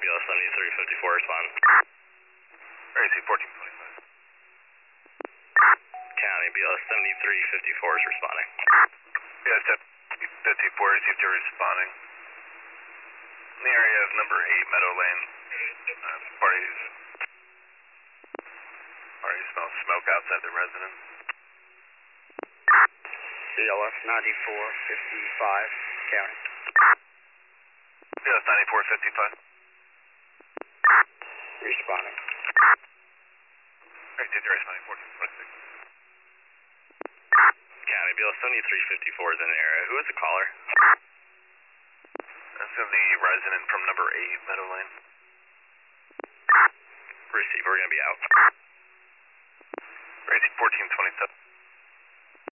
BLS 7354 respond. RAC 1425. County BLS 7354 is responding. BLS 54 received your responding. In the area of number 8 Meadow Lane, parties smell smoke outside the residence. BLS 9455, County. BLS 9455. Responding. Received your responding 1426. County BLS 7354 is in the area. Who is the caller? That's in the resident from number 8 Meadow Lane. Receive, we're going to be out. RAC 1427.